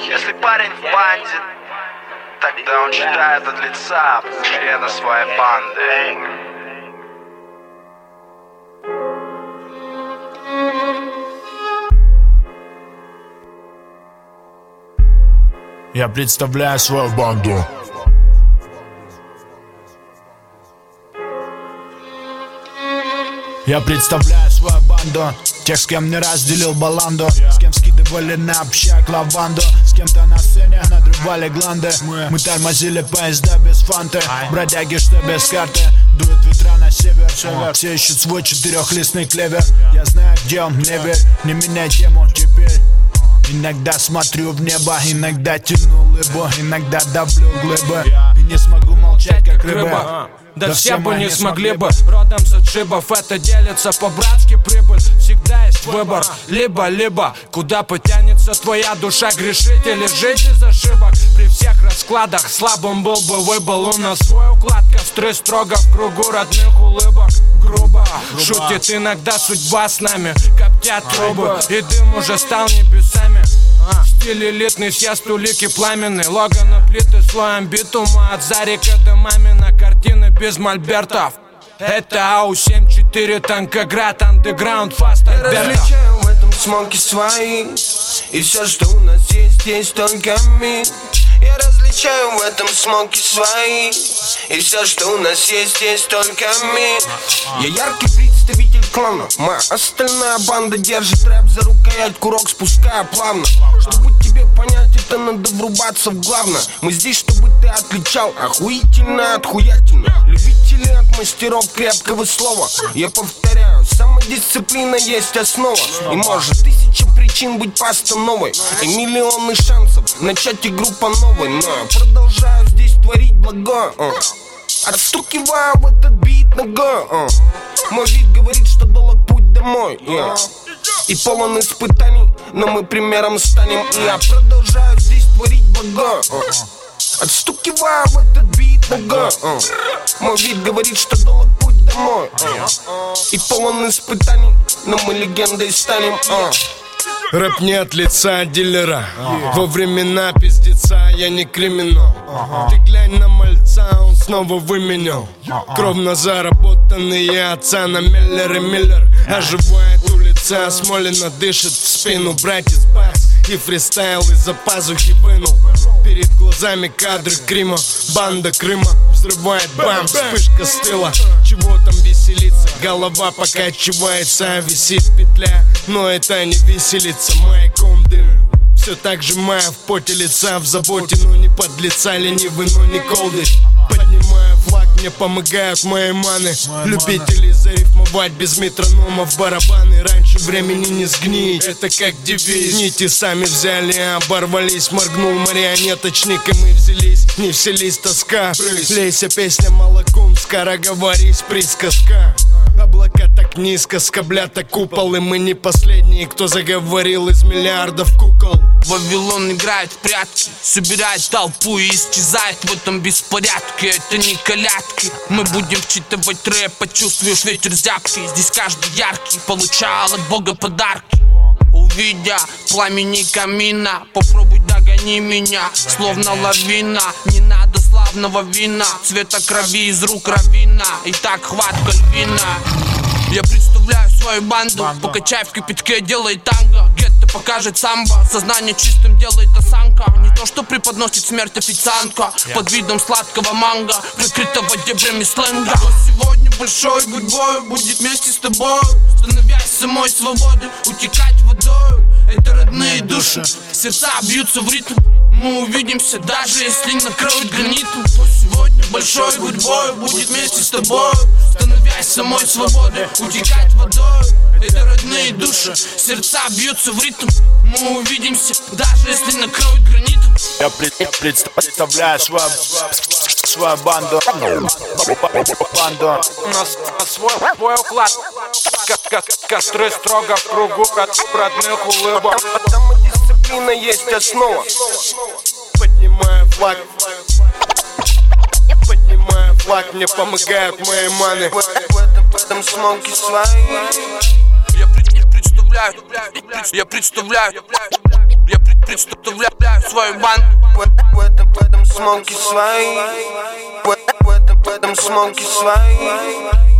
Если парень в банде, тогда он читает от лица члена своей банды. Я представляю свою банду. Я представляю свою банду, тех, с кем не разделил баланду, с кем скидывали на общак лаванду, с кем-то на сцене надрывали гланды. Мы тормозили поезда без фанты, бродяги, что без карты. Дуют ветра на север, все ищут свой четырехлистный клевер. Я знаю, где он, не верь, не меняй тему теперь. Иногда смотрю в небо, иногда тяну лыбу, иногда давлю глыбы и не смогу молчать, как рыба. Да все бы не смогли бы, родом с отшибов. Это делится по-братски прибыль. Всегда есть выбор, либо-либо. Куда потянется твоя душа, грешить или жить из ошибок. При всех раскладах слабым был бы выбыл. У нас свой уклад, костры строго в кругу родных улыбок. Грубо шутит иногда судьба с нами. Коптят трубы, и дым уже стал небесами. Стиль элитный, съезд улики пламенный. Лого на плиты слоем битума. От Зарика до Мамина, картины без мольбертов. Это АУ-74, Танкоград, андеграунд, фаст Альберта. Я различаю в этом смоке свои, и все, что у нас есть только мы. Я различаю в этом смоке свои, и все, что у нас есть только мы. Я яркий представитель клана, моя остальная банда держит рэп за рукоять, курок спуская плавно. Чтобы тебе понять, это надо врубаться в главное. Мы здесь, чтобы ты отличал охуительно от хуятина. Любители от мастеров крепкого слова. Я повторяю, самодисциплина есть основа. И может 1000 причин быть постановой, и миллионы шансов начать игру по новой. Но я продолжаю здесь творить благое, отстукиваю в этот бит ногой. Мой вид говорит, что долг путь домой, и полон испытаний, но мы примером станем. И я продолжаю здесь творить благое, отстукиваю в этот бит ногой. Мой вид говорит, что долг путь домой, и полон испытаний, но мы легендой станем. Рэп не от лица дилера. Во времена пиздеца я не криминал. Ты глянь на мальца, он снова выменял. Кровно заработанные отца на Миллер и Миллер. Оживает улица, Смолина дышит в спину. Братец бас и фристайл из-за пазухи вынул. Перед глазами кадры Крима, банда Крыма взрывает бам, вспышка с тыла. Чего там веселиться, голова покачивается, висит петля. Но это не веселится, маяком дым. Все так же мая в поте лица, в заботе, но не под лица. Ленивый, но не колдыш. Поднимаю флаг, мне помогают мои маны. Любители зарифмовать без метрономов барабаны. Раньше времени не сгнить, это как девиз. Нити сами взяли, оборвались. Моргнул марионеточник, и мы взялись. Не вселись тоска, лейся песня молоком. Скороговорись, присказка. Облака так низко, скоблят купол. И мы не последние, кто заговорил из миллиардов кукол. Вавилон играет в прятки, собирает толпу и исчезает в этом беспорядке. Это не колядки. Мы будем вчитывать рэп, почувствуешь ветер зябкий. Здесь каждый яркий получал от Бога подарки. Увидя пламени камина, попробуй догони меня, словно лавина. Не надо славного вина, цвета крови из рук равина. И так хватка львина. Я представляю свою банду, покачай в кипятке, делай танго. Гетто покажет самбо, сознание чистым делает осанка. Не то, что преподносит смерть официантка под видом сладкого манго, прикрытого дебрями сленга. Сегодня большой гудбой будет вместе с тобой, становясь самой свободы, утекать водой. Это родные души, сердца бьются в ритм. Мы увидимся, даже если накроют гранитом. Сегодня большой гудбой будет вместе с тобой, становясь самой свободой, утекать водой. Это родные души, сердца бьются в ритм. Мы увидимся, даже если накроют гранитом. Я представляю свою банду. У нас свой уклад, костры строго в кругу родных улыбок. Самодисциплина есть основа. Поднимаю флаг, поднимаю флаг, мне помогают мои маны. В этом смоке свои. Я представляю собираю свою банду. В этом смоке свои. В этом смоке свои.